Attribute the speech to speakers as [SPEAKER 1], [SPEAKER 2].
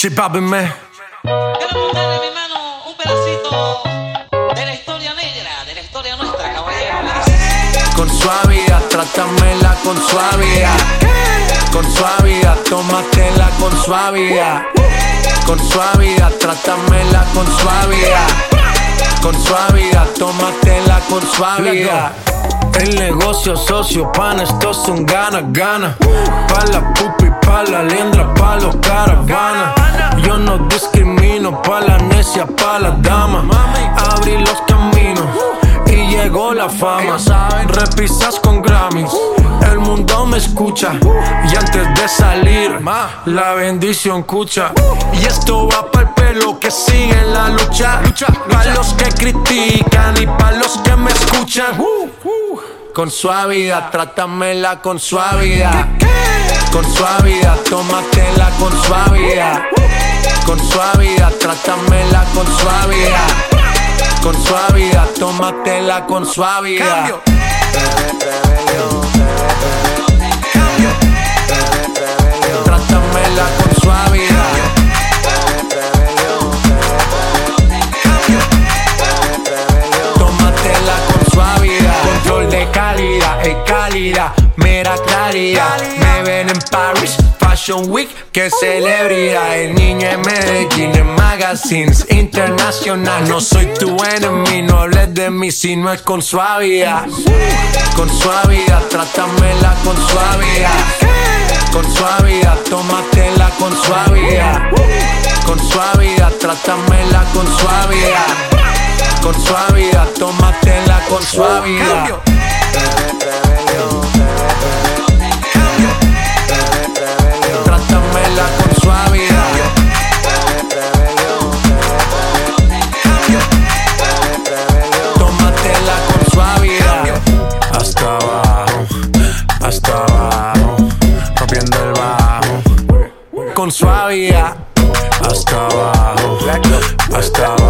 [SPEAKER 1] Chipápenme.
[SPEAKER 2] Quiero contarle, mi hermano, un pedacito de la historia negra, de la historia nuestra, caballero.
[SPEAKER 1] Con suavidad, trátamela con suavidad. Con suavidad, tómatela con suavidad. Con suavidad, trátamela con suavidad. Con suavidad, tómatela con suavidad. El negocio socio, pan, esto es un gana-gana. Pa' la pupi, pa' la liendra, pa' los caravanas. Yo no discrimino, pa' la necia, pa' la dama. Abrí los caminos y llegó la fama. Repisas con Grammys, el mundo me escucha. Y antes de salir, la bendición cucha. Y esto va pa'l pelo que sigue en la lucha. Pa' los que critican y pa' los que me escuchan. Con suavidad, trátamela con suavidad. Con suavidad, tómatela con suavidad. Con suavidad, trátamela con suavidad. Con suavidad, tómatela con suavidad. Trátamela con suavidad. Tómatela con suavidad. Control de calidad, calidad, mera claridad. Me ven en Paris Fashion Week, que celebridad. El niño en Medellín, en magazines internacional. No soy tu enemigo, no hables de mí si no es con suavidad. Con suavidad, trátamela con suavidad. Con suavidad, tómatela con suavidad. Con suavidad, trátamela con suavidad. Con suavidad, tómatela con suavidad. Trátamela con suavidad. Tómatela con suavidad. Hasta abajo, hasta abajo, rompiendo el bajo. Con suavidad. Hasta abajo, hasta abajo.